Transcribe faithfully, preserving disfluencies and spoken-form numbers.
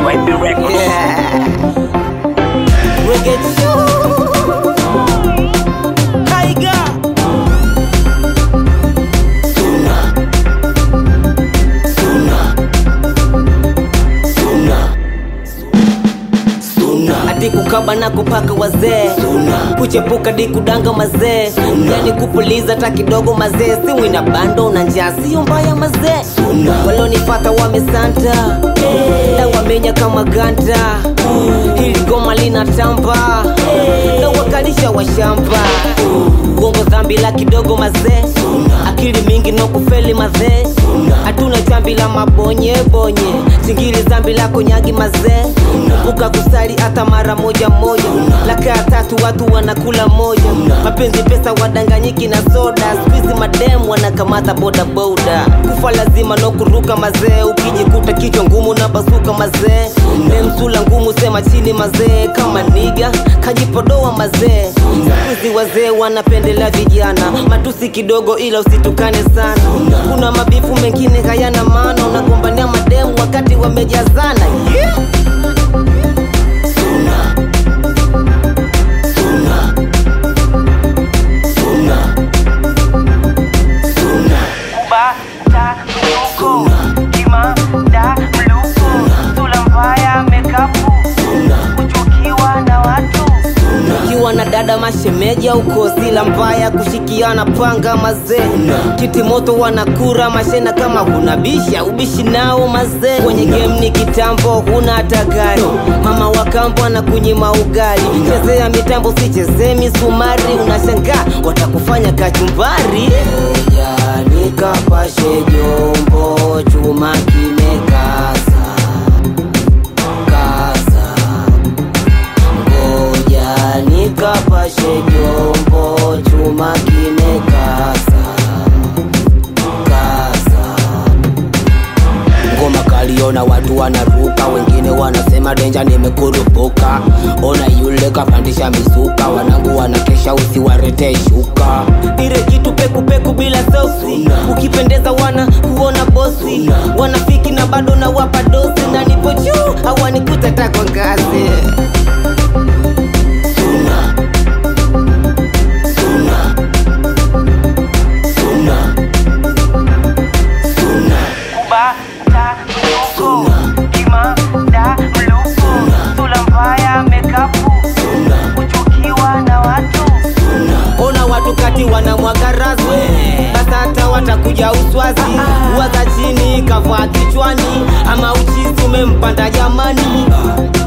Vibe Records. Yeah. Reggae show. Tiger. Suna. Suna. Suna. Suna. Ati kukaba na kupaka wazee. Suna. Kuchepuka di kudanga mazee. Yani kupuliza ta kidogo mazee. Simu ina bando na njaa sio mbaya mazee. Suna. Walonipata wamesanta. Na wamenya kama ganta. Hili goma lina tamba. Na wakalisha wa shamba. Gongo dhambi la kidogo mazee. Akili mingi no kufeli mazee. Hatuna chambi la mabonye bonye. Singili zambi la konyagi mazee. Kumbuka kusali hata mara moja moja. Laka tatu watu wanakula moja. Mapenzi pesa wadanganyiki na soda. Squeeze mademu wanakamata boda boda. Kufa lazima no kuruka mazee. Ukijikuta kichwa ngumu na basuka mazee. Nemsula ngumu sema chini mazee. Kama niga kajipodoa mazee. Squeeze wazee wanapendela vijana. Matusi kidogo ila usitukane sana. Kuna mabifu mengine hayana maana. Unagombania mademu wakati wamejazana. Yeah. Suna. Suna. Suna. Suna. Uba, ta, mluko. Kima, da, mluko. Sula mbaya, mekapu. Kuchukiwa na watu. Ukiwa na dada mashemeja uko sila mbaya kushikiana panga mazee. Kiti moto wanakura mashena kama hunabisha ubishi nao mazee. Kwenye game ni kitambo huna hata gari. Mama wa kampo anakunyima ugali. Chezea mitambo si chezee misumari. Unashangaa watakufanya kachumbari. Ngoja nikapashe jombo chuma kimekasa. Nikapashe jombo chuma kimekasa. Kasa. Ngoma kaliona watu wanaruka. Wengine wanasema denja nimekurupuka. Ona yule kapandisha misuka. Wanangu wanakesha usiwarete shuka. Ire kitu peku peku bila sausi. Ukipendeza wana kuona bosi. Wanafiki na bado na wapa dosi. Na nipo juu hawanikuta takwa ngazi. Suna. Suna. Suna. Suna. Uba, ta, mluko. Kima, da, mluko. Sula mbaya, mekapu. Kuchukiwa na watu. Ona watu kati wanamwaga razwe. Sasa hata watakuja uswazi. Uwaza chini kavaa kichwani. Ama uchizi umempanda jamani.